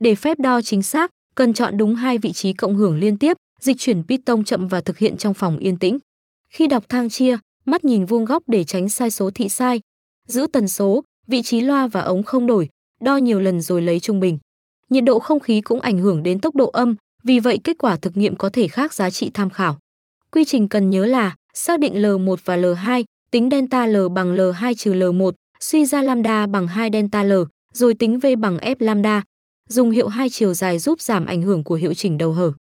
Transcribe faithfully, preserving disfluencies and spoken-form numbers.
Để phép đo chính xác, cần chọn đúng hai vị trí cộng hưởng liên tiếp, dịch chuyển piston chậm và thực hiện trong phòng yên tĩnh. Khi đọc thang chia, mắt nhìn vuông góc để tránh sai số thị sai. Giữ tần số, vị trí loa và ống không đổi, đo nhiều lần rồi lấy trung bình. Nhiệt độ không khí cũng ảnh hưởng đến tốc độ âm, vì vậy kết quả thực nghiệm có thể khác giá trị tham khảo. Quy trình cần nhớ là xác định L một và L hai, tính delta L bằng L hai trừ L một, suy ra lambda bằng hai delta L, rồi tính V bằng F lambda. Dùng hiệu hai chiều dài giúp giảm ảnh hưởng của hiệu chỉnh đầu hở.